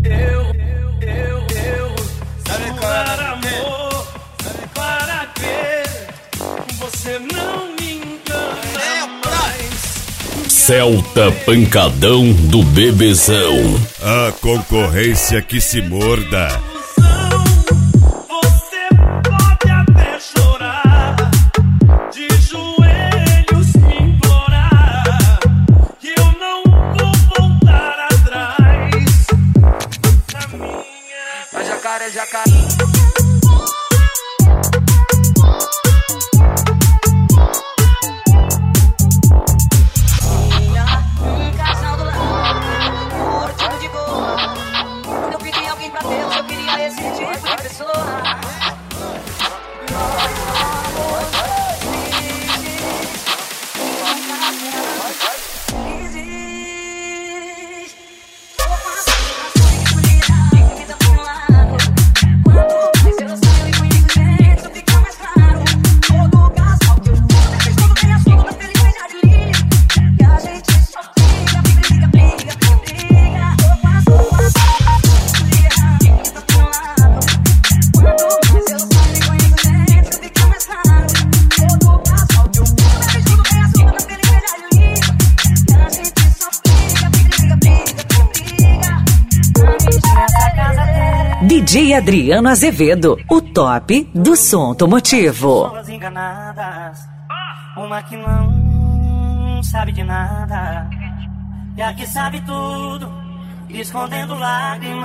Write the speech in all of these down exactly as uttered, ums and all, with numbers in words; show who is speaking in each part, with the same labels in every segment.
Speaker 1: eu, eu, eu, sabe qual é amor, sabe para que você não me engana mais.
Speaker 2: Celta Pancadão do Bebezão.
Speaker 3: A concorrência que se morda.
Speaker 4: D J Adriano Azevedo, o top do som automotivo.
Speaker 5: Pessoas enganadas, uma que não sabe de nada, e a que sabe tudo, escondendo lágrimas,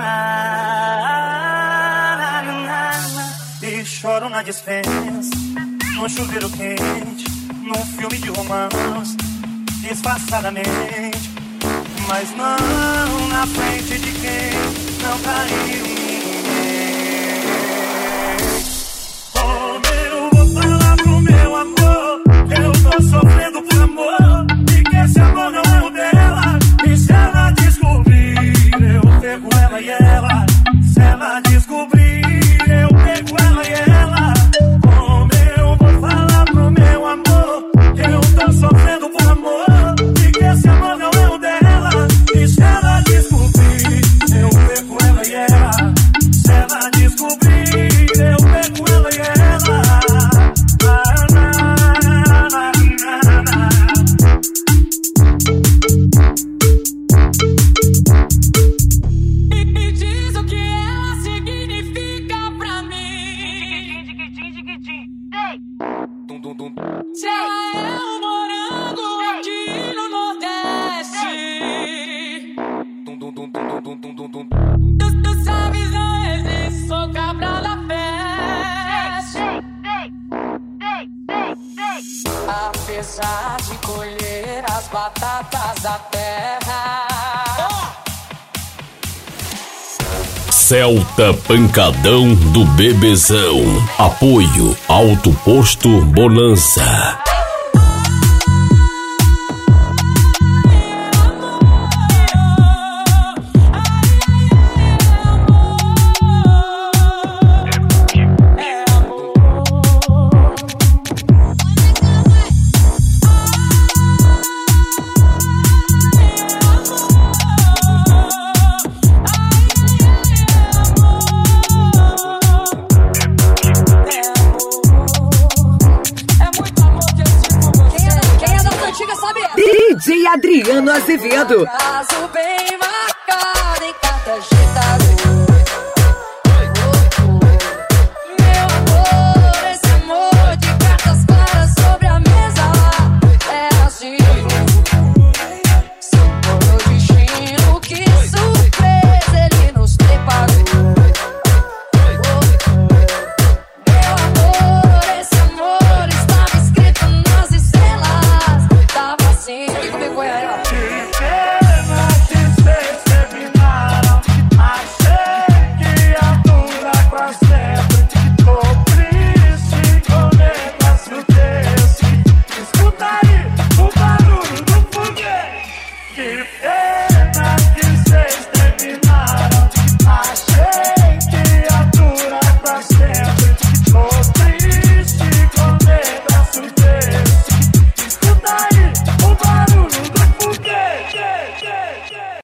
Speaker 5: e choram na dispensa, num chuveiro quente, num filme de romance, disfarçadamente, mas não na frente de quem não caiu. Eu tô sofrendo por amor, e que esse amor não é o dela. E se ela descobrir, eu pego ela e ela. Se ela descobrir, eu pego ela e ela. Como eu vou falar pro meu amor? Eu tô sofrendo por amor, e que esse amor não é o dela. E se ela descobrir, eu pego ela e ela. Se ela descobrir, eu pego ela e ela.
Speaker 1: Tu sabes, não existe, sou cabra da festa. Apesar de colher as batatas da terra.
Speaker 2: Celta Pancadão do Bebezão. Apoio Alto Posto Bonança.
Speaker 4: D J Adriano Azevedo.
Speaker 1: Caso bem mais